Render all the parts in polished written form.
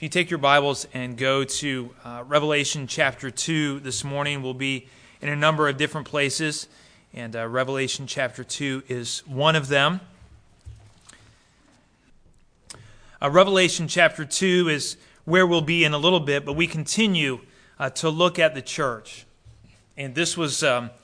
You take your Bibles and go to Revelation chapter 2 this morning. We'll be in a number of different places, and Revelation chapter 2 is one of them. Revelation chapter 2 is where we'll be in a little bit, but we continue to look at the church. And this was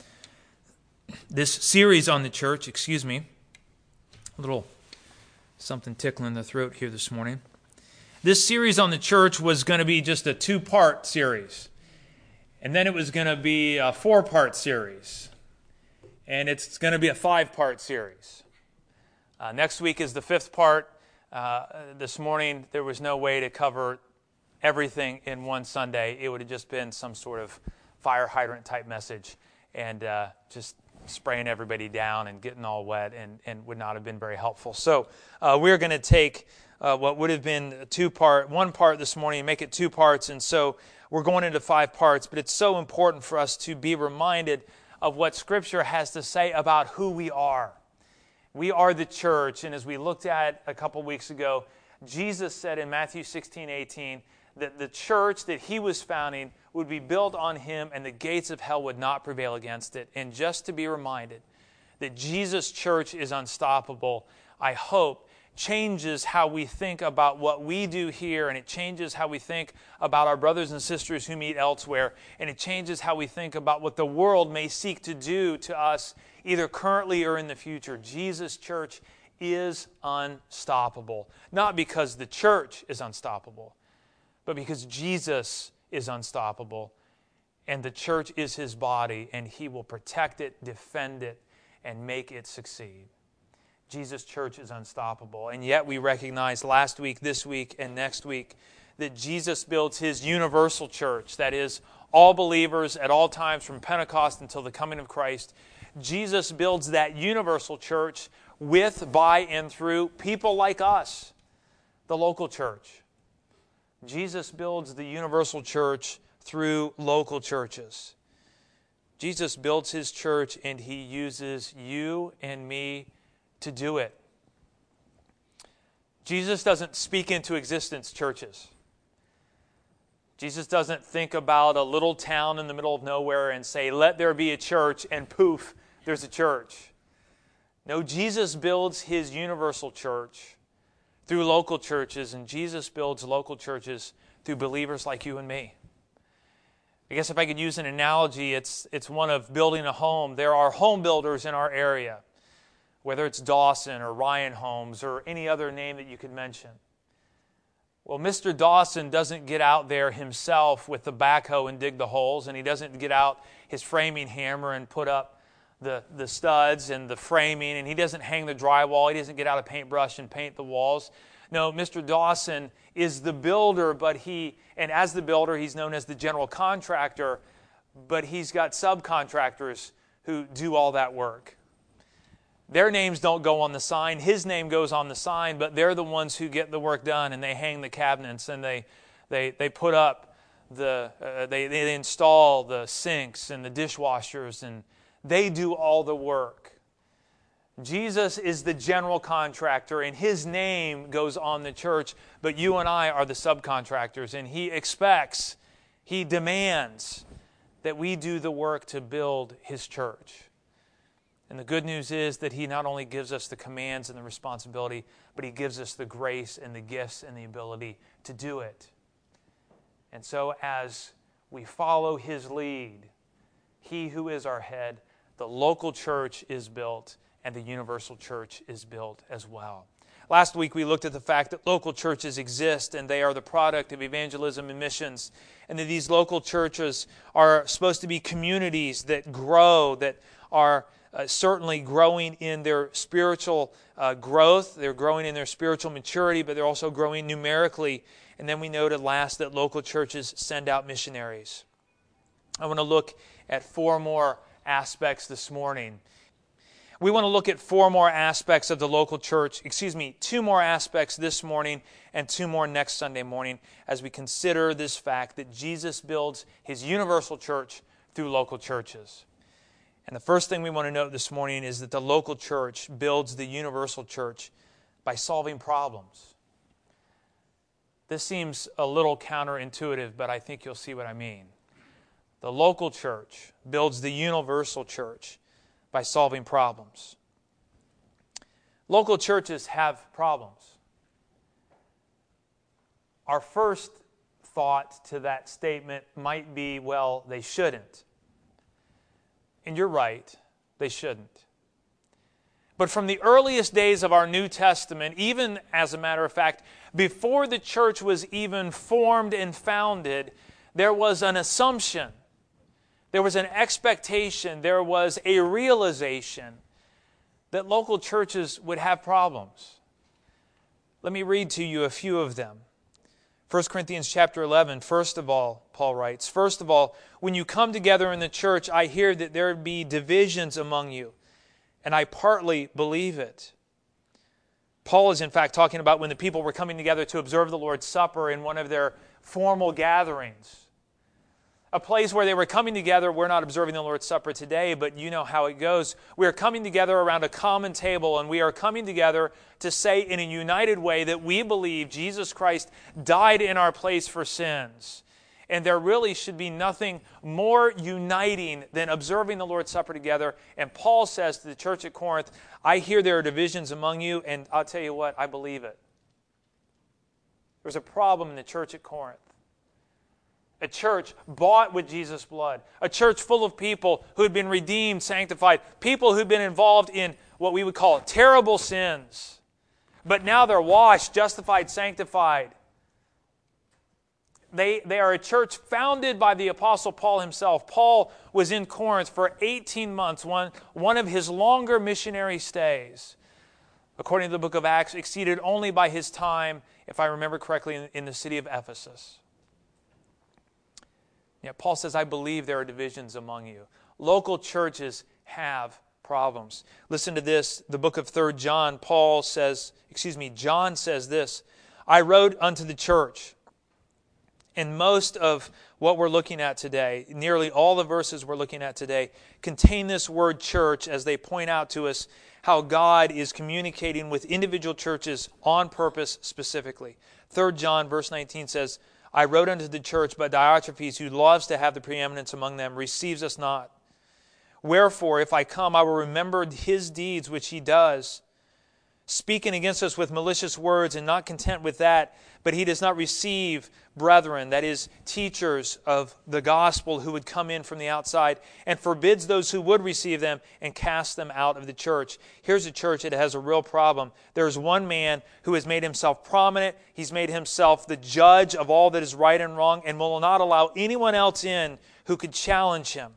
this series on the church, a little something tickling in the throat here this morning. This series on the church was going to be just a 2-part series. And then it was going to be a 4-part series. And it's going to be a 5-part series. Next week is the 5th part. This morning, there was no way to cover everything in one Sunday. It would have just been some sort of fire hydrant type message and just spraying everybody down and getting all wet and would not have been very helpful. So we're going to take what would have been one part this morning and make it 2 parts. And so we're going into 5 parts. But it's so important for us to be reminded of what Scripture has to say about who we are. We are the church. And as we looked at a couple weeks ago, Jesus said in Matthew 16:18 that the church that he was founding would be built on him and the gates of hell would not prevail against it. And just to be reminded that Jesus' church is unstoppable, I hope changes how we think about what we do here, and it changes how we think about our brothers and sisters who meet elsewhere, and it changes how we think about what the world may seek to do to us either currently or in the future. Jesus' church is unstoppable, not because the church is unstoppable, but because Jesus is unstoppable, and the church is his body, and he will protect it, defend it, and make it succeed. Jesus' church is unstoppable. And yet we recognize last week, this week, and next week that Jesus builds his universal church, that is, all believers at all times from Pentecost until the coming of Christ. Jesus builds that universal church with, by, and through people like us, the local church. Jesus builds the universal church through local churches. Jesus builds his church and he uses you and me to do it. Jesus doesn't speak into existence churches. Jesus doesn't think about a little town in the middle of nowhere and say, let there be a church, and poof, there's a church. No, Jesus builds his universal church through local churches, and Jesus builds local churches through believers like you and me. I guess if I could use an analogy, it's one of building a home. There are home builders in our area, whether it's Dawson or Ryan Homes or any other name that you could mention. Well, Mr. Dawson doesn't get out there himself with the backhoe and dig the holes, and he doesn't get out his framing hammer and put up the studs and the framing, and he doesn't hang the drywall, he doesn't get out a paintbrush and paint the walls. No, Mr. Dawson is the builder, and as the builder, he's known as the general contractor, but he's got subcontractors who do all that work. Their names don't go on the sign. His name goes on the sign, but they're the ones who get the work done, and they hang the cabinets, and they put up they install the sinks and the dishwashers, and they do all the work. Jesus is the general contractor, and his name goes on the church, but you and I are the subcontractors, and he demands that we do the work to build his church. And the good news is that he not only gives us the commands and the responsibility, but he gives us the grace and the gifts and the ability to do it. And so as we follow his lead, he who is our head, the local church is built and the universal church is built as well. Last week we looked at the fact that local churches exist and they are the product of evangelism and missions, and that these local churches are supposed to be communities that grow, that are certainly growing in their spiritual growth. They're growing in their spiritual maturity, but they're also growing numerically. And then we noted last that local churches send out missionaries. I want to look at 4 more aspects this morning. We want to look at 4 more aspects of the local church, 2 more aspects this morning and 2 more next Sunday morning as we consider this fact that Jesus builds his universal church through local churches. And the first thing we want to note this morning is that the local church builds the universal church by solving problems. This seems a little counterintuitive, but I think you'll see what I mean. The local church builds the universal church by solving problems. Local churches have problems. Our first thought to that statement might be, well, they shouldn't. And you're right, they shouldn't. But from the earliest days of our New Testament, even as a matter of fact, before the church was even formed and founded, there was an assumption, there was an expectation, there was a realization that local churches would have problems. Let me read to you a few of them. 1 Corinthians chapter 11, first of all, Paul writes, "First of all, when you come together in the church, I hear that there be divisions among you, and I partly believe it." Paul is in fact talking about when the people were coming together to observe the Lord's Supper in one of their formal gatherings. A place where they were coming together. We're not observing the Lord's Supper today, but you know how it goes. We are coming together around a common table, and we are coming together to say in a united way that we believe Jesus Christ died in our place for sins. And there really should be nothing more uniting than observing the Lord's Supper together. And Paul says to the church at Corinth, I hear there are divisions among you, and I'll tell you what, I believe it. There's a problem in the church at Corinth. A church bought with Jesus' blood. A church full of people who had been redeemed, sanctified. People who had been involved in what we would call terrible sins. But now they're washed, justified, sanctified. They are a church founded by the Apostle Paul himself. Paul was in Corinth for 18 months, one of his longer missionary stays. According to the book of Acts, exceeded only by his time, if I remember correctly, in the city of Ephesus. Yet Paul says, I believe there are divisions among you. Local churches have problems. Listen to this, the book of 3 John, John says this, I wrote unto the church. And most of what we're looking at today, nearly all the verses we're looking at today, contain this word church as they point out to us how God is communicating with individual churches on purpose specifically. 3 John verse 19 says, I wrote unto the church, but Diotrephes, who loves to have the preeminence among them, receives us not. Wherefore, if I come, I will remember his deeds which he does, speaking against us with malicious words, and not content with that, but he does not receive brethren, that is, teachers of the gospel who would come in from the outside, and forbids those who would receive them and casts them out of the church. Here's a church that has a real problem. There's one man who has made himself prominent. He's made himself the judge of all that is right and wrong, and will not allow anyone else in who could challenge him.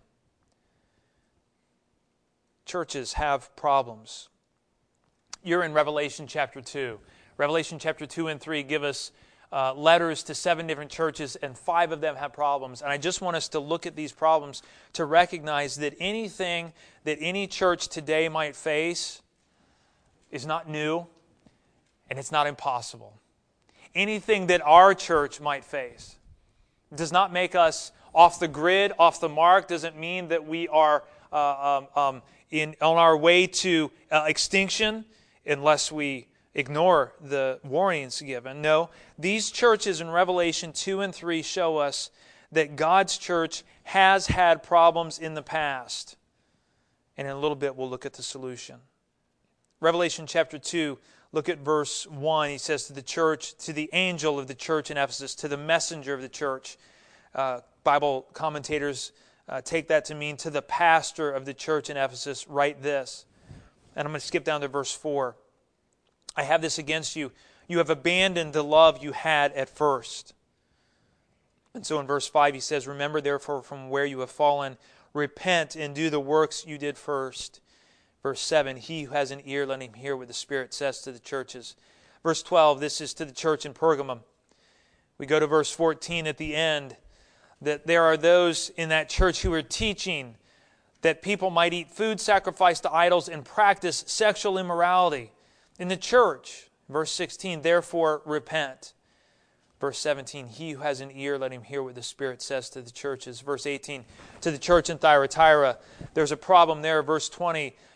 Churches have problems. You're in Revelation chapter 2. Revelation chapter 2 and 3 give us letters to 7 different churches, and 5 of them have problems. And I just want us to look at these problems to recognize that anything that any church today might face is not new, and it's not impossible. Anything that our church might face does not make us off the grid, off the mark, doesn't mean that we are on our way to extinction unless we ignore the warnings given. No, these churches in Revelation 2 and 3 show us that God's church has had problems in the past. And in a little bit we'll look at the solution. Revelation chapter 2, look at verse 1. He says to the church, to the angel of the church in Ephesus, to the messenger of the church. Bible commentators take that to mean to the pastor of the church in Ephesus, write this. And I'm going to skip down to verse 4. I have this against you. You have abandoned the love you had at first. And so in verse 5 he says, remember therefore from where you have fallen, repent and do the works you did first. Verse 7, he who has an ear, let him hear what the Spirit says to the churches. Verse 12, this is to the church in Pergamum. We go to verse 14 at the end, that there are those in that church who are teaching that people might eat food sacrificed to idols and practice sexual immorality in the church. Verse 16, therefore repent. Verse 17, he who has an ear, let him hear what the Spirit says to the churches. Verse 18, to the church in Thyatira, there's a problem there. Verse 20,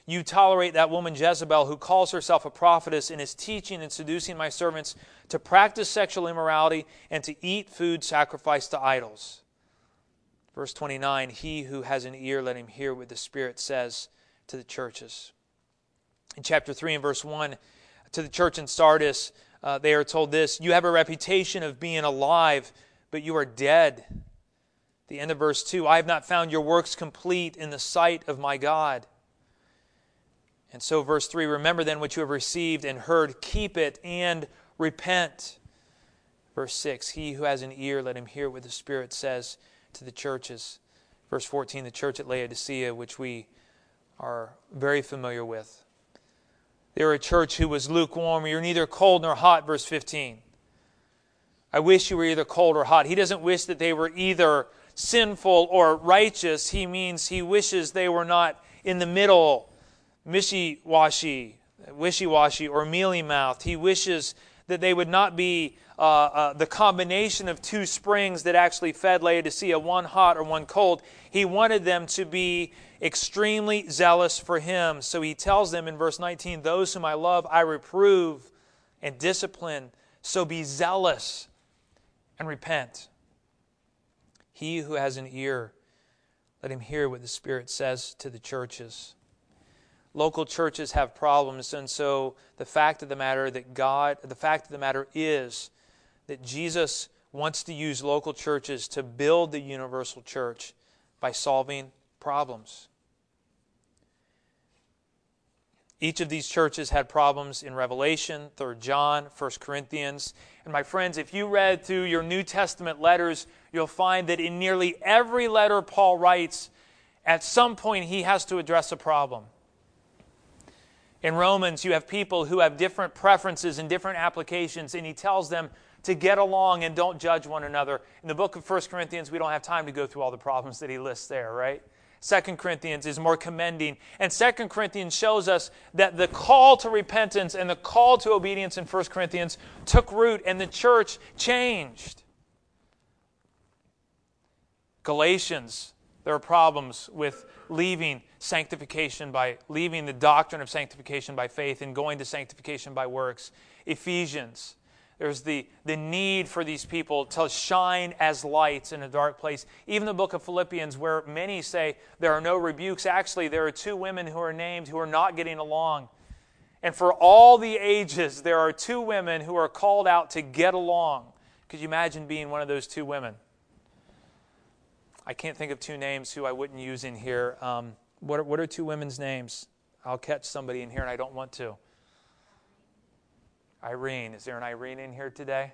You tolerate that woman Jezebel, who calls herself a prophetess and is teaching and seducing my servants to practice sexual immorality and to eat food sacrificed to idols. Verse 29, he who has an ear, let him hear what the Spirit says to the churches. In chapter 3 and verse 1, to the church in Sardis, they are told this, you have a reputation of being alive, but you are dead. The end of verse 2, I have not found your works complete in the sight of my God. And so verse 3, remember then what you have received and heard, keep it and repent. Verse 6, he who has an ear, let him hear what the Spirit says to the churches. Verse 14, the church at Laodicea, which we are very familiar with. They were a church who was lukewarm. You're neither cold nor hot, verse 15. I wish you were either cold or hot. He doesn't wish that they were either sinful or righteous. He wishes they were not in the middle, wishy-washy or mealy-mouthed. He wishes that they would not be the combination of two springs that actually fed Laodicea, one hot or one cold. He wanted them to be extremely zealous for Him. So He tells them in verse 19, those whom I love, I reprove and discipline. So be zealous and repent. He who has an ear, let him hear what the Spirit says to the churches. Local churches have problems, and so the fact of the matter is that Jesus wants to use local churches to build the universal church by solving problems. Each of these churches had problems in Revelation, 3 John, 1 Corinthians. And my friends, if you read through your New Testament letters, you'll find that in nearly every letter Paul writes, at some point he has to address a problem. In Romans, you have people who have different preferences and different applications, and he tells them to get along and don't judge one another. In the book of 1 Corinthians, we don't have time to go through all the problems that he lists there, right? 2 Corinthians is more commending. And 2 Corinthians shows us that the call to repentance and the call to obedience in 1 Corinthians took root and the church changed. Galatians, there are problems with leaving the doctrine of sanctification by faith and going to sanctification by works. Ephesians, there's the need for these people to shine as lights in a dark place. Even the book of Philippians, where many say there are no rebukes, actually there are two women who are named who are not getting along. And for all the ages, there are two women who are called out to get along. Could you imagine being one of those two women? I can't think of two names who I wouldn't use in here. What are two women's names? I'll catch somebody in here and I don't want to. Irene. Is there an Irene in here today?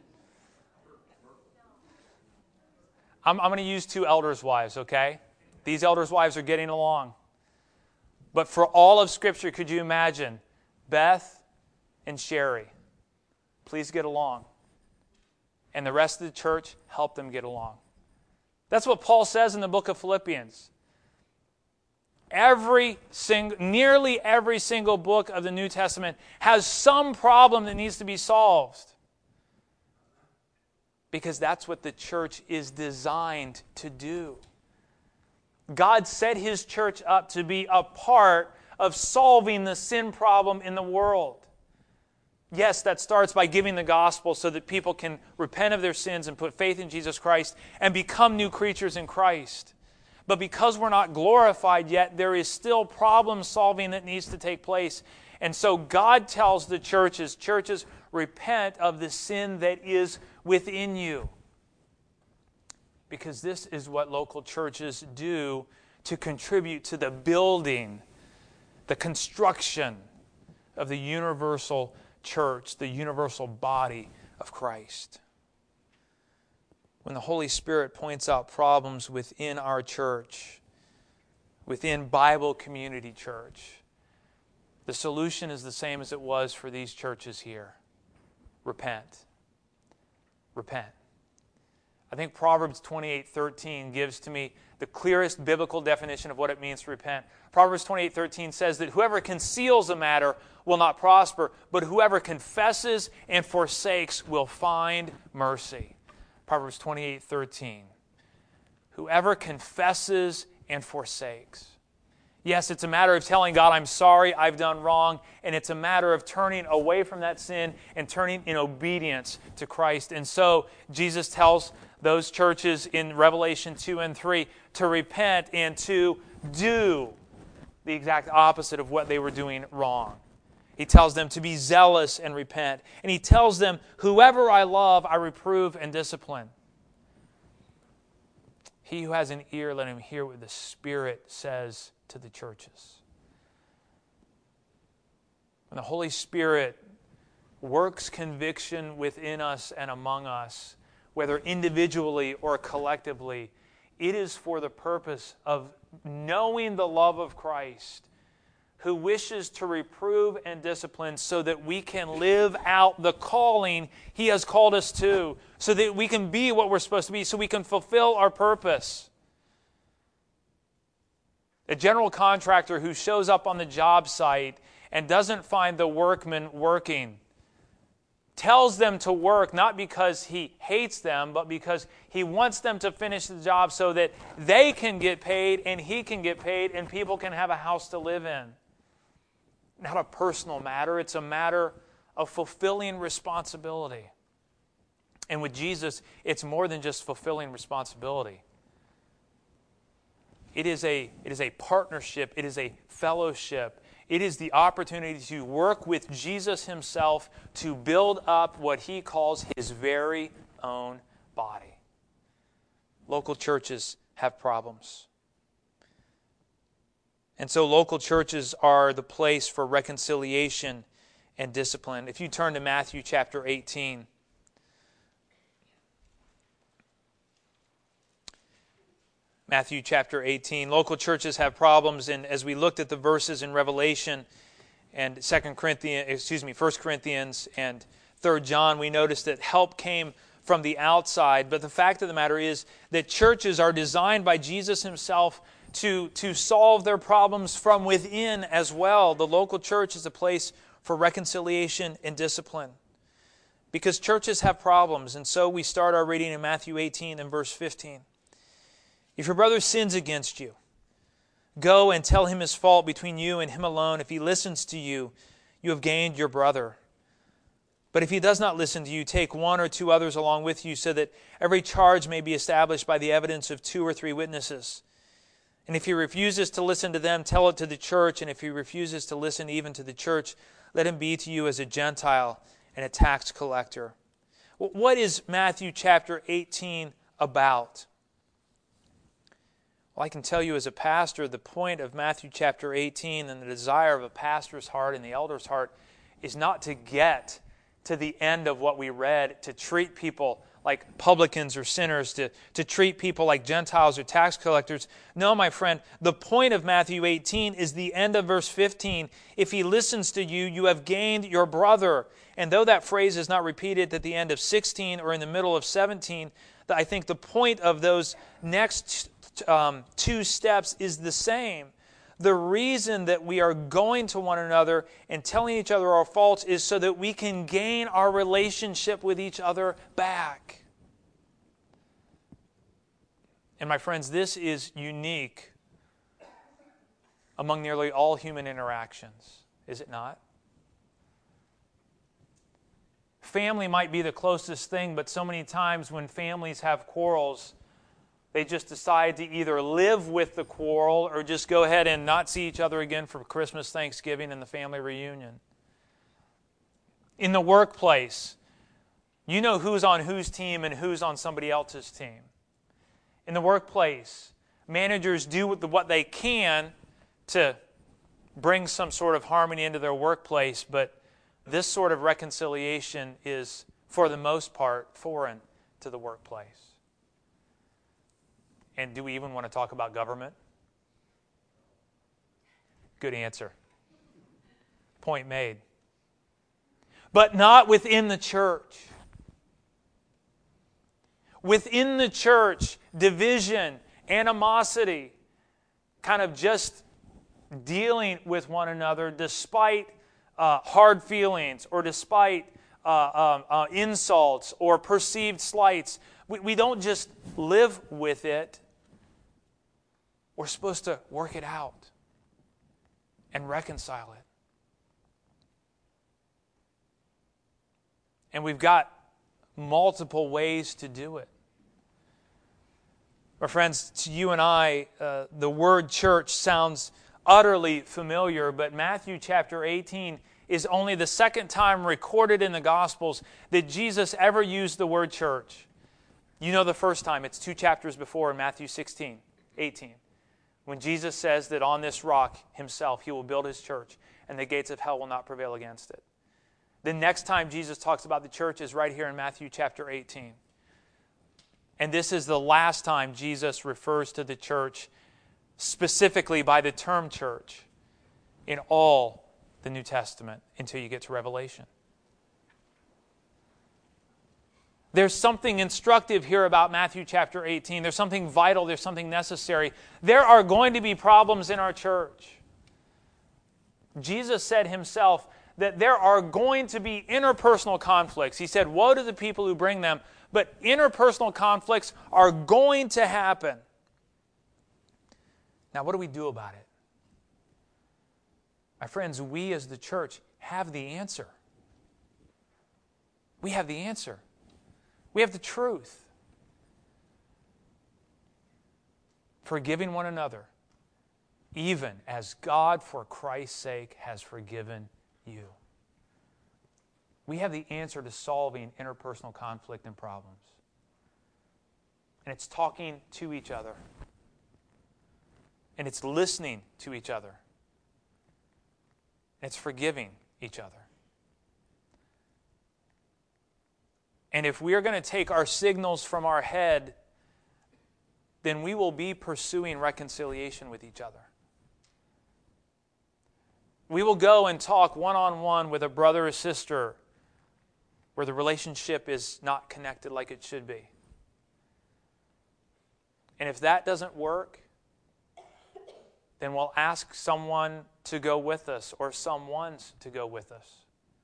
I'm going to use two elders' wives, okay? These elders' wives are getting along. But for all of Scripture, could you imagine Beth and Sherry? Please get along. And the rest of the church, help them get along. That's what Paul says in the book of Philippians. Nearly every single book of the New Testament has some problem that needs to be solved. Because that's what the church is designed to do. God set His church up to be a part of solving the sin problem in the world. Yes, that starts by giving the gospel so that people can repent of their sins and put faith in Jesus Christ and become new creatures in Christ. But because we're not glorified yet, there is still problem solving that needs to take place. And so God tells the churches, repent of the sin that is within you. Because this is what local churches do to contribute to the building, the construction of the universal church, the universal body of Christ. When the Holy Spirit points out problems within our church, within Bible Community Church, the solution is the same as it was for these churches here. Repent. Repent. I think Proverbs 28:13 gives to me the clearest biblical definition of what it means to repent. Proverbs 28:13 says that whoever conceals a matter will not prosper, but whoever confesses and forsakes will find mercy. Proverbs 28:13. Whoever confesses and forsakes. Yes, it's a matter of telling God, I'm sorry, I've done wrong, and it's a matter of turning away from that sin and turning in obedience to Christ. And so Jesus tells those churches in Revelation 2 and 3 to repent and to do the exact opposite of what they were doing wrong. He tells them to be zealous and repent. And he tells them, whoever I love, I reprove and discipline. He who has an ear, let him hear what the Spirit says to the churches. When the Holy Spirit works conviction within us and among us, whether individually or collectively, it is for the purpose of knowing the love of Christ, who wishes to reprove and discipline so that we can live out the calling He has called us to, so that we can be what we're supposed to be, so we can fulfill our purpose. A general contractor who shows up on the job site and doesn't find the workmen working tells them to work not because he hates them, but because he wants them to finish the job so that they can get paid and he can get paid and people can have a house to live in. Not a personal matter, it's a matter of fulfilling responsibility. And with Jesus, it's more than just fulfilling responsibility. It is a partnership. It is a fellowship. It is the opportunity to work with Jesus Himself to build up what He calls His very own body. Local churches have problems. And so local churches are the place for reconciliation and discipline. If you turn to Matthew chapter 18, Matthew chapter 18. Local churches have problems, and as we looked at the verses in Revelation and 1 Corinthians and 3 John, we noticed that help came from the outside. But the fact of the matter is that churches are designed by Jesus Himself to solve their problems from within as well. The local church is a place for reconciliation and discipline, because churches have problems. And so we start our reading in Matthew 18 and verse 15. If your brother sins against you, go and tell him his fault between you and him alone. If he listens to you, you have gained your brother. But if he does not listen to you, take one or two others along with you, so that every charge may be established by the evidence of 2 or 3 witnesses. And if he refuses to listen to them, tell it to the church. And if he refuses to listen even to the church, let him be to you as a Gentile and a tax collector. What is Matthew chapter 18 about? Well, I can tell you as a pastor, the point of Matthew chapter 18 and the desire of a pastor's heart and the elder's heart is not to get to the end of what we read, to treat people like publicans or sinners, to treat people like Gentiles or tax collectors. No, my friend, the point of Matthew 18 is the end of verse 15. If he listens to you, you have gained your brother. And though that phrase is not repeated at the end of 16 or in the middle of 17, I think the point of those next 2 steps is the same. The reason that we are going to one another and telling each other our faults is so that we can gain our relationship with each other back. And my friends, this is unique among nearly all human interactions, is it not? Family might be the closest thing, but so many times when families have quarrels, they just decide to either live with the quarrel or just go ahead and not see each other again for Christmas, Thanksgiving, and the family reunion. In the workplace, you know who's on whose team and who's on somebody else's team. In the workplace, managers do what they can to bring some sort of harmony into their workplace, but this sort of reconciliation is, for the most part, foreign to the workplace. And do we even want to talk about government? Good answer. Point made. But not within the church. Within the church, division, animosity, kind of just dealing with one another despite hard feelings or despite insults or perceived slights. We don't just live with it. We're supposed to work it out. and reconcile it. And we've got multiple ways to do it. My friends, to you and I, the word church sounds utterly familiar, but Matthew chapter 18 is only the second time recorded in the Gospels that Jesus ever used the word church. You know the first time. It's 2 chapters before in Matthew 18, when Jesus says that on this rock himself he will build his church and the gates of hell will not prevail against it. The next time Jesus talks about the church is right here in Matthew chapter 18. And this is the last time Jesus refers to the church specifically by the term church in all the New Testament until you get to Revelation. There's something instructive here about Matthew chapter 18. There's something vital. There's something necessary. There are going to be problems in our church. Jesus said himself that there are going to be interpersonal conflicts. He said, woe to the people who bring them, but interpersonal conflicts are going to happen. Now, what do we do about it? My friends, we as the church have the answer. We have the answer. We have the truth. Forgiving one another, even as God, for Christ's sake, has forgiven you. We have the answer to solving interpersonal conflict and problems. And it's talking to each other. And it's listening to each other. And it's forgiving each other. And if we are going to take our signals from our head, then we will be pursuing reconciliation with each other. We will go and talk one-on-one with a brother or sister where the relationship is not connected like it should be. And if that doesn't work, then we'll ask someone to go with us or someone's to go with us.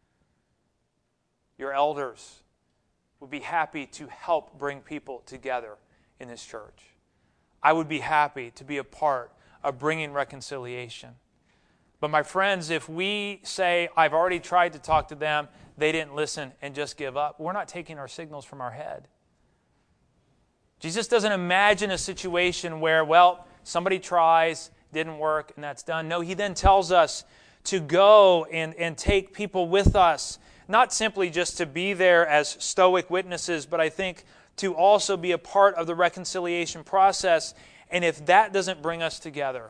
Your elders would be happy to help bring people together in this church. I would be happy to be a part of bringing reconciliation. But my friends, if we say, I've already tried to talk to them, they didn't listen, and just give up, we're not taking our signals from our head. Jesus doesn't imagine a situation where, well, somebody tries, didn't work, and that's done. No, he then tells us to go and take people with us, not simply just to be there as stoic witnesses, but I think to also be a part of the reconciliation process. And if that doesn't bring us together,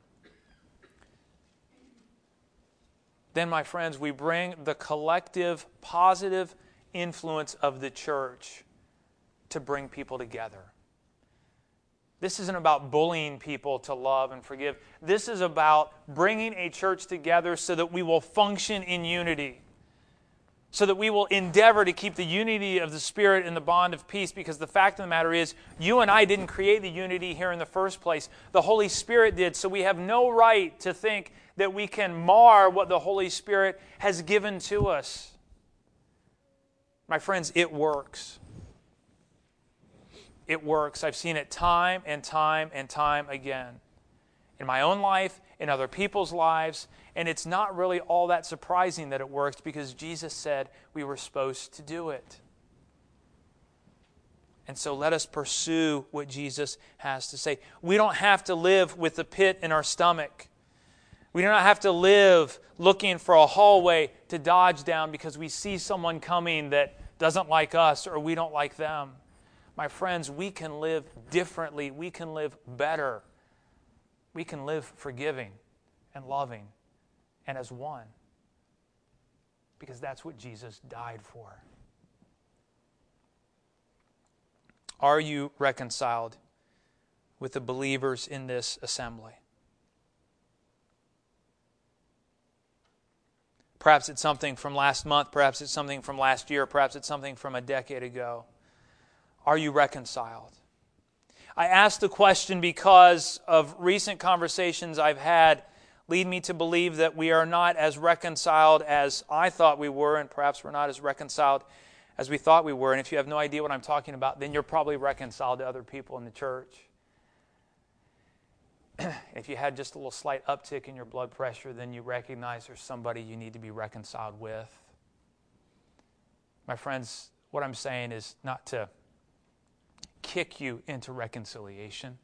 then, my friends, we bring the collective positive influence of the church to bring people together. This isn't about bullying people to love and forgive. This is about bringing a church together so that we will function in unity, so that we will endeavor to keep the unity of the Spirit in the bond of peace, because the fact of the matter is, you and I didn't create the unity here in the first place. The Holy Spirit did, so we have no right to think that we can mar what the Holy Spirit has given to us. My friends, it works. It works. I've seen it time and time and time again. In my own life, in other people's lives, and it's not really all that surprising that it works because Jesus said we were supposed to do it. And so let us pursue what Jesus has to say. We don't have to live with the pit in our stomach. We do not have to live looking for a hallway to dodge down because we see someone coming that doesn't like us or we don't like them. My friends, we can live differently. We can live better. We can live forgiving and loving and as one, because that's what Jesus died for. Are you reconciled with the believers in this assembly? Perhaps it's something from last month, perhaps it's something from last year, perhaps it's something from a decade ago. Are you reconciled? I ask the question because of recent conversations I've had lead me to believe that we are not as reconciled as I thought we were, and perhaps we're not as reconciled as we thought we were. And if you have no idea what I'm talking about, then you're probably reconciled to other people in the church. If you had just a little slight uptick in your blood pressure, then you recognize there's somebody you need to be reconciled with. My friends, what I'm saying is not to kick you into reconciliation.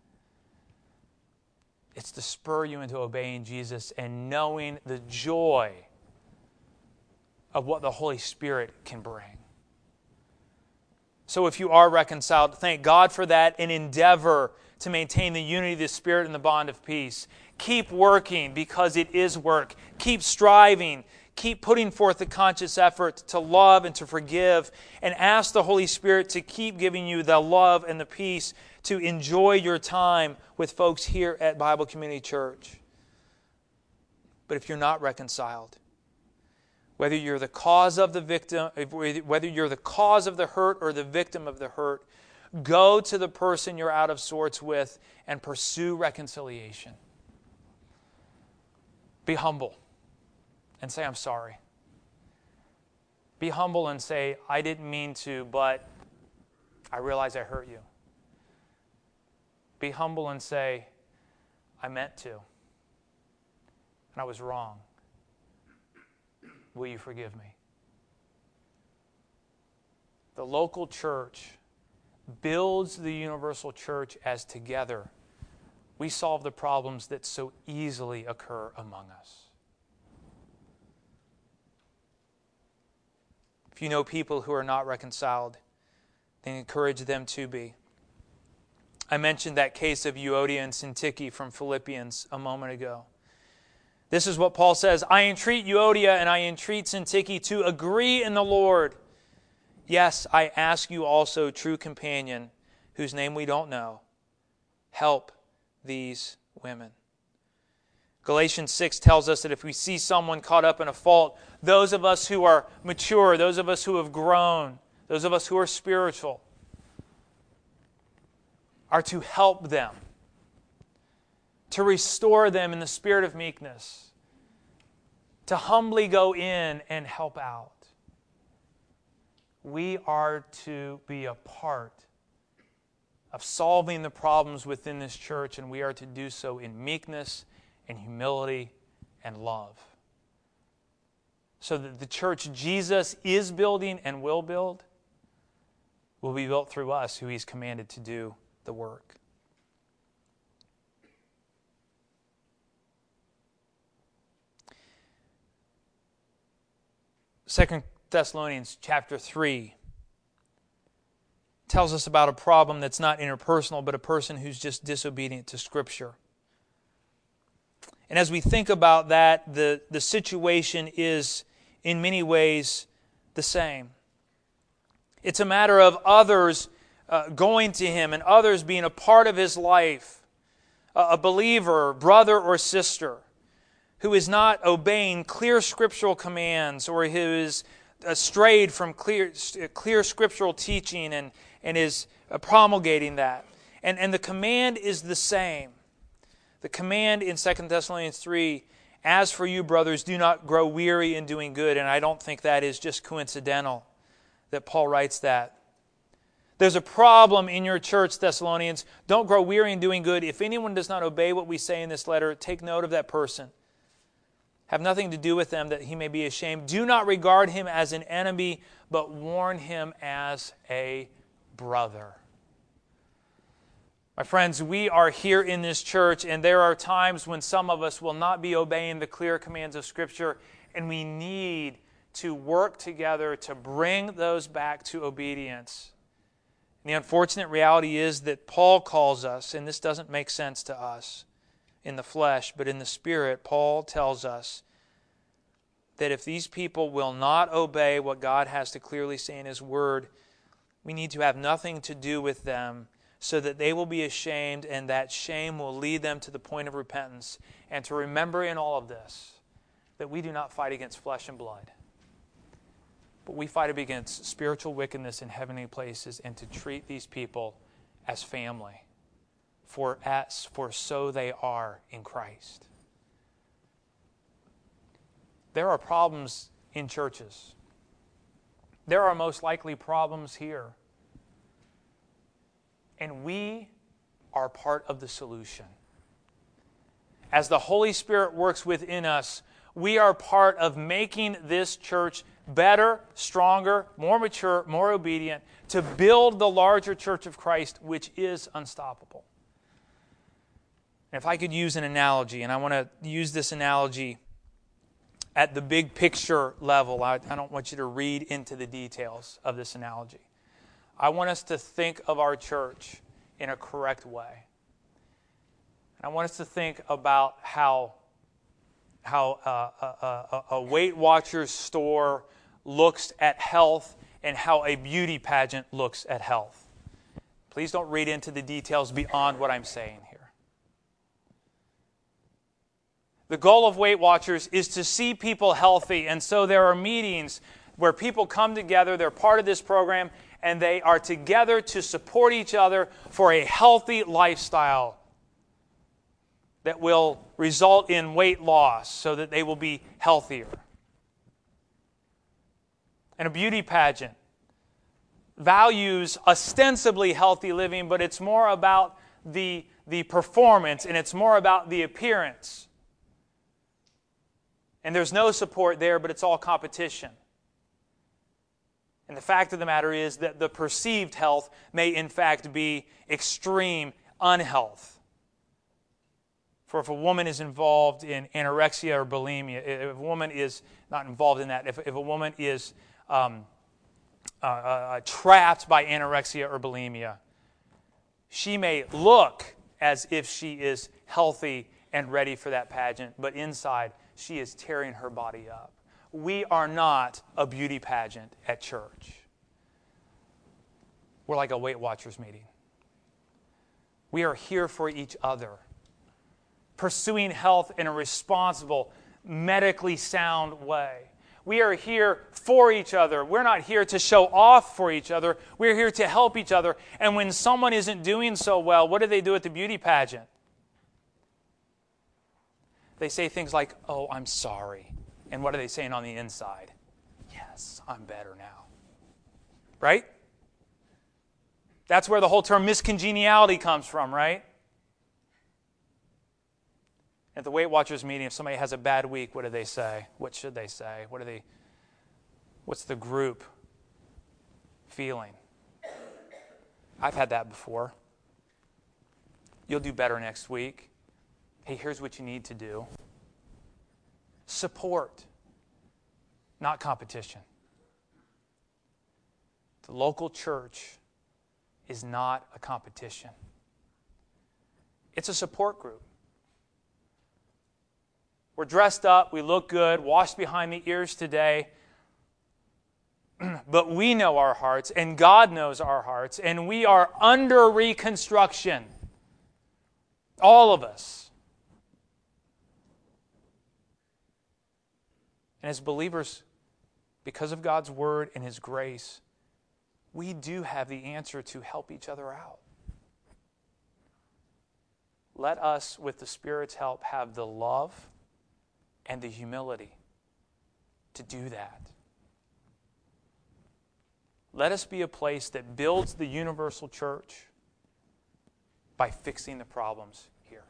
It's to spur you into obeying Jesus and knowing the joy of what the Holy Spirit can bring. So if you are reconciled, thank God for that and endeavor to maintain the unity of the Spirit and the bond of peace. Keep working because it is work. Keep striving. Keep putting forth the conscious effort to love and to forgive, and ask the Holy Spirit to keep giving you the love and the peace to enjoy your time with folks here at Bible Community Church. But if you're not reconciled, whether you're the cause of the victim, whether you're the cause of the hurt or the victim of the hurt, go to the person you're out of sorts with and pursue reconciliation. Be humble and say, I'm sorry. Be humble and say, I didn't mean to, but I realize I hurt you. Be humble and say, I meant to, and I was wrong. Will you forgive me? The local church builds the universal church as together we solve the problems that so easily occur among us. If you know people who are not reconciled, then encourage them to be. I mentioned that case of Euodia and Syntyche from Philippians a moment ago. This is what Paul says, I entreat Euodia and I entreat Syntyche to agree in the Lord. Yes, I ask you also, true companion, whose name we don't know, help these women. Galatians 6 tells us that if we see someone caught up in a fault, those of us who are mature, those of us who have grown, those of us who are spiritual, are to help them, to restore them in the spirit of meekness, to humbly go in and help out. We are to be a part of solving the problems within this church, and we are to do so in meekness and humility and love. So that the church Jesus is building and will build will be built through us, who He's commanded to do the work. Second Thessalonians chapter 3 tells us about a problem that's not interpersonal, but a person who's just disobedient to Scripture. And as we think about that, the situation is in many ways the same. It's a matter of others going to him and others being a part of his life, a believer, brother or sister, who is not obeying clear scriptural commands, or who is strayed from clear scriptural teaching and is promulgating that. And the command is the same. The command in 2 Thessalonians 3, as for you, brothers, do not grow weary in doing good. And I don't think that is just coincidental that Paul writes that. There's a problem in your church, Thessalonians. Don't grow weary in doing good. If anyone does not obey what we say in this letter, take note of that person. Have nothing to do with them, that he may be ashamed. Do not regard him as an enemy, but warn him as a brother. My friends, we are here in this church, and there are times when some of us will not be obeying the clear commands of Scripture, and we need to work together to bring those back to obedience. And the unfortunate reality is that Paul calls us, and this doesn't make sense to us in the flesh, but in the Spirit, Paul tells us that if these people will not obey what God has to clearly say in His Word, we need to have nothing to do with them, so that they will be ashamed, and that shame will lead them to the point of repentance. And to remember in all of this that we do not fight against flesh and blood, but we fight against spiritual wickedness in heavenly places, and to treat these people as family, for so they are in Christ. There are problems in churches. There are most likely problems here. And we are part of the solution. as the Holy Spirit works within us, we are part of making this church better, stronger, more mature, more obedient, to build the larger church of Christ, which is unstoppable. And if I could use an analogy, and I want to use this analogy at the big picture level, I don't want you to read into the details of this analogy. I want us to think of our church in a correct way. I want us to think about how a Weight Watchers store looks at health and how a beauty pageant looks at health. Please don't read into the details beyond what I'm saying here. The goal of Weight Watchers is to see people healthy, and so there are meetings where people come together, they're part of this program, and they are together to support each other for a healthy lifestyle that will result in weight loss so that they will be healthier. And a beauty pageant values ostensibly healthy living, but it's more about the performance, and it's more about the appearance. And there's no support there, but it's all competition. And the fact of the matter is that the perceived health may in fact be extreme unhealth. For if a woman is involved in anorexia or bulimia, if a woman is not involved in that, if a woman is trapped by anorexia or bulimia, she may look as if she is healthy and ready for that pageant, but inside she is tearing her body up. We are not a beauty pageant at church. We're like a Weight Watchers meeting. We are here for each other, pursuing health in a responsible, medically sound way. We are here for each other. We're not here to show off for each other. We're here to help each other. And when someone isn't doing so well, what do they do at the beauty pageant? They say things like, "Oh, I'm sorry." And what are they saying on the inside? "Yes, I'm better now." Right? That's where the whole term miscongeniality comes from, right? At the Weight Watchers meeting, if somebody has a bad week, what do they say? What should they say? What's the group feeling? I've had that before. You'll do better next week. Hey, here's what you need to do. Support, not competition. The local church is not a competition. It's a support group. We're dressed up, we look good, washed behind the ears today, but we know our hearts, and God knows our hearts, and we are under reconstruction. All of us. And as believers, because of God's word and His grace, we do have the answer to help each other out. Let us, with the Spirit's help, have the love and the humility to do that. Let us be a place that builds the universal church by fixing the problems here.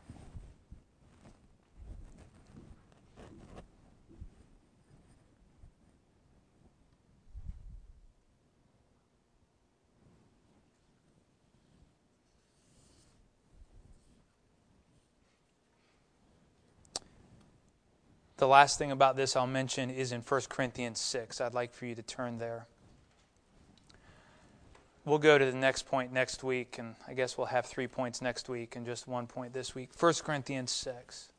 The last thing about this I'll mention is in 1 Corinthians 6. I'd like for you to turn there. We'll go to the next point next week, and I guess we'll have 3 points next week and just 1 point this week. 1 Corinthians 6.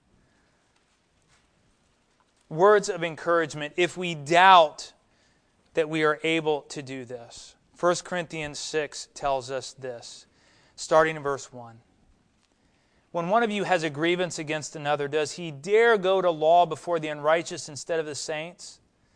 Words of encouragement if we doubt that we are able to do this. 1 Corinthians 6 tells us this, starting in verse 1. When one of you has a grievance against another, does he dare go to law before the unrighteous instead of the saints?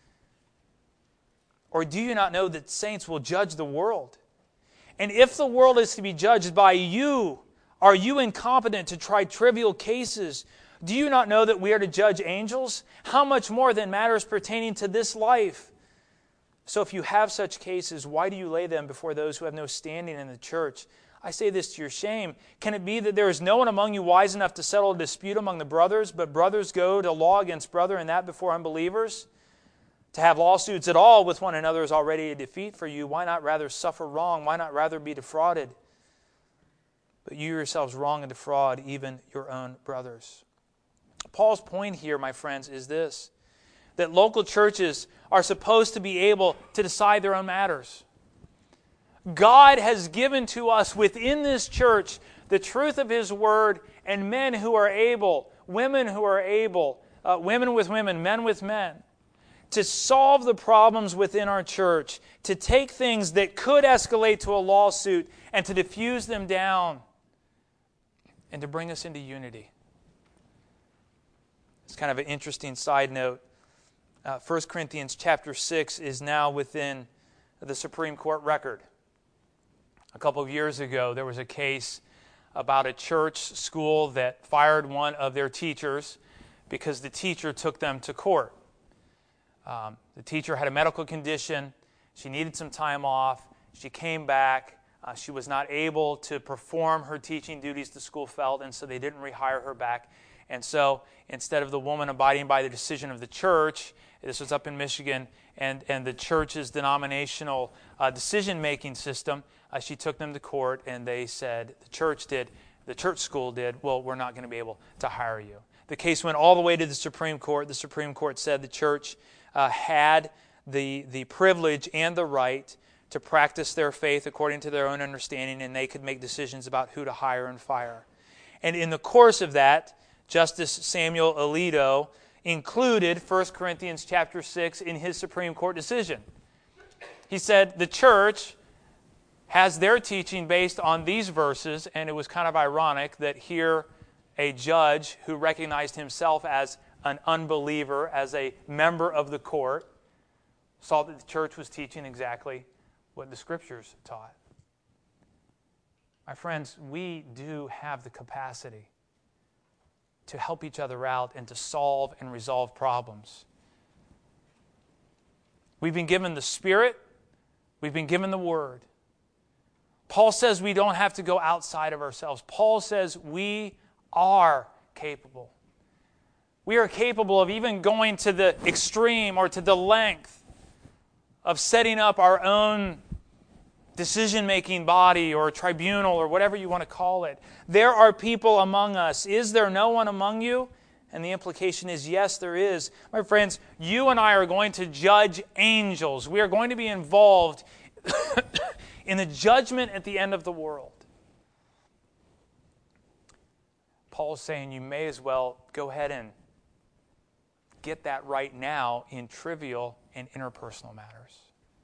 Or do you not know that saints will judge the world? And if the world is to be judged by you, are you incompetent to try trivial cases? Do you not know that we are to judge angels? How much more than matters pertaining to this life? So if you have such cases, why do you lay them before those who have no standing in the church? I say this to your shame. Can it be that there is no one among you wise enough to settle a dispute among the brothers, but brothers go to law against brother, and that before unbelievers? To have lawsuits at all with one another is already a defeat for you. Why not rather suffer wrong? Why not rather be defrauded? But you yourselves wrong and defraud even your own brothers. Paul's point here, my friends, is this: that local churches are supposed to be able to decide their own matters. God has given to us within this church the truth of His Word, and men who are able, women who are able, women with women, men with men, to solve the problems within our church, to take things that could escalate to a lawsuit and to diffuse them down and to bring us into unity. It's kind of an interesting side note. 1 Corinthians chapter 6 is now within the Supreme Court record. A couple of years ago, there was a case about a church school that fired one of their teachers because the teacher took them to court. The teacher had a medical condition. She needed some time off. She came back. She was not able to perform her teaching duties, the school felt, and so they didn't rehire her back. And so instead of the woman abiding by the decision of the church, this was up in Michigan, and the church's denominational decision-making system, she took them to court, and they said, the church school did, well, we're not going to be able to hire you. The case went all the way to the Supreme Court. The Supreme Court said the church had the privilege and the right to practice their faith according to their own understanding, and they could make decisions about who to hire and fire. And in the course of that, Justice Samuel Alito included 1 Corinthians chapter 6 in his Supreme Court decision. He said the church has their teaching based on these verses, and it was kind of ironic that here a judge who recognized himself as an unbeliever, as a member of the court, saw that the church was teaching exactly what the Scriptures taught. My friends, we do have the capacity to help each other out and to solve and resolve problems. We've been given the Spirit. We've been given the Word. Paul says we don't have to go outside of ourselves. Paul says we are capable. We are capable of even going to the extreme or to the length of setting up our own decision-making body or tribunal or whatever you want to call it. There are people among us. Is there no one among you? And the implication is yes, there is. My friends, you and I are going to judge angels. We are going to be involved in the judgment at the end of the world. Paul's saying you may as well go ahead and get that right now in trivial and interpersonal matters.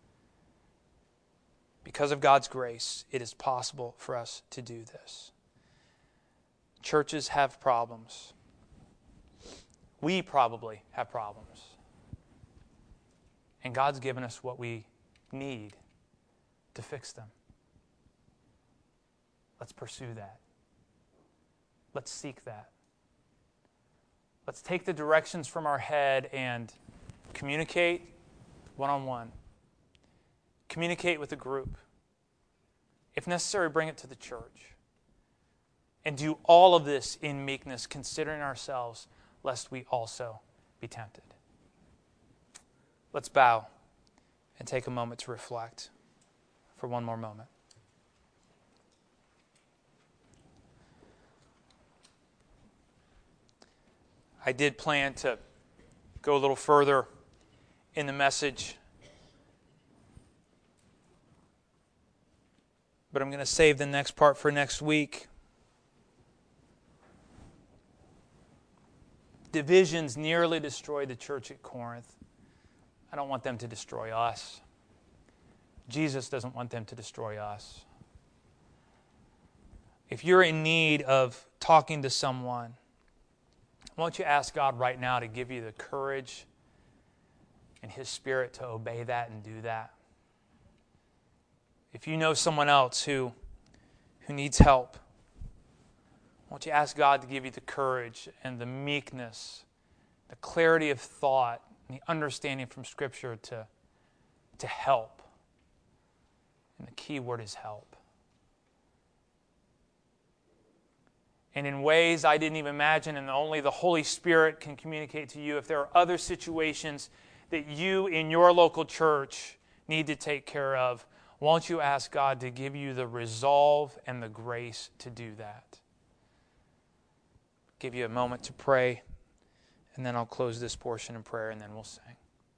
Because of God's grace, it is possible for us to do this. Churches have problems. We probably have problems. And God's given us what we need to fix them. Let's pursue that. Let's seek that. Let's take the directions from our head and communicate one-on-one. Communicate with a group. If necessary, bring it to the church. And do all of this in meekness, considering ourselves, lest we also be tempted. Let's bow and take a moment to reflect for one more moment. I did plan to go a little further in the message, but I'm going to save the next part for next week. Divisions nearly destroyed the church at Corinth. I don't want them to destroy us. Jesus doesn't want them to destroy us. If you're in need of talking to someone, why don't you ask God right now to give you the courage and His Spirit to obey that and do that? If you know someone else who needs help, why don't you ask God to give you the courage and the meekness, the clarity of thought, and the understanding from Scripture to help. And the key word is help. and in ways I didn't even imagine, and only the Holy Spirit can communicate to you. If there are other situations that you in your local church need to take care of, won't you ask God to give you the resolve and the grace to do that? Give you a moment to pray, and then I'll close this portion in prayer, and then we'll sing.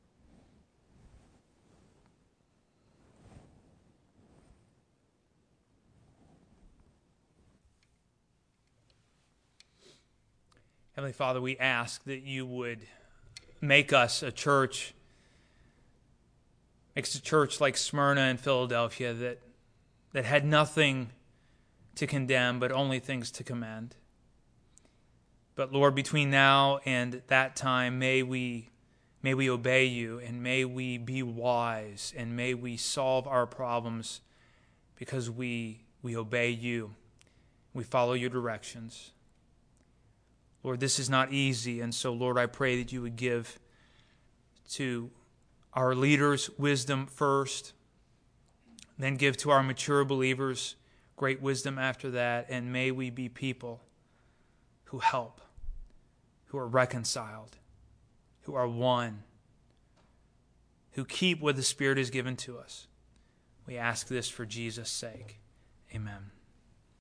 Heavenly Father, we ask that you would make us a church, make us a church like Smyrna and Philadelphia that had nothing to condemn but only things to commend. But Lord, between now and that time, may we obey you, and may we be wise, and may we solve our problems because we obey you. We follow your directions. Lord, this is not easy, and so, Lord, I pray that you would give to our leaders wisdom first, then give to our mature believers great wisdom after that, and may we be people who help, who are reconciled, who are one, who keep what the Spirit has given to us. We ask this for Jesus' sake. Amen.